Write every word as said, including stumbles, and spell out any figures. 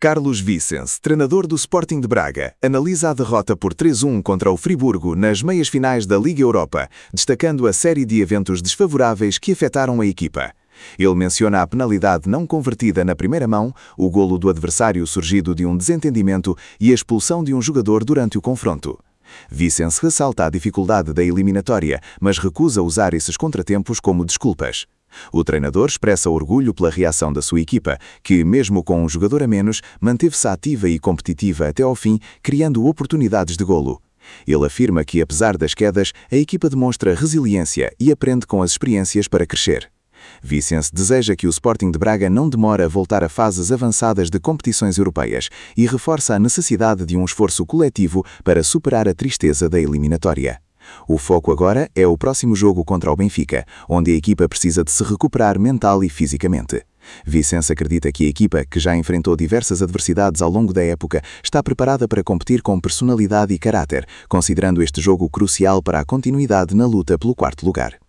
Carlos Vicens, treinador do Sporting de Braga, analisa a derrota por três a um contra o Friburgo nas meias-finais da Liga Europa, destacando a série de eventos desfavoráveis que afetaram a equipa. Ele menciona a penalidade não convertida na primeira mão, o golo do adversário surgido de um desentendimento e a expulsão de um jogador durante o confronto. Vicens ressalta a dificuldade da eliminatória, mas recusa usar esses contratempos como desculpas. O treinador expressa orgulho pela reação da sua equipa, que, mesmo com um jogador a menos, manteve-se ativa e competitiva até ao fim, criando oportunidades de golo. Ele afirma que, apesar das quedas, a equipa demonstra resiliência e aprende com as experiências para crescer. Vicens deseja que o Sporting de Braga não demore a voltar a fases avançadas de competições europeias e reforça a necessidade de um esforço coletivo para superar a tristeza da eliminatória. O foco agora é o próximo jogo contra o Benfica, onde a equipa precisa de se recuperar mental e fisicamente. Vicens acredita que a equipa, que já enfrentou diversas adversidades ao longo da época, está preparada para competir com personalidade e caráter, considerando este jogo crucial para a continuidade na luta pelo quarto lugar.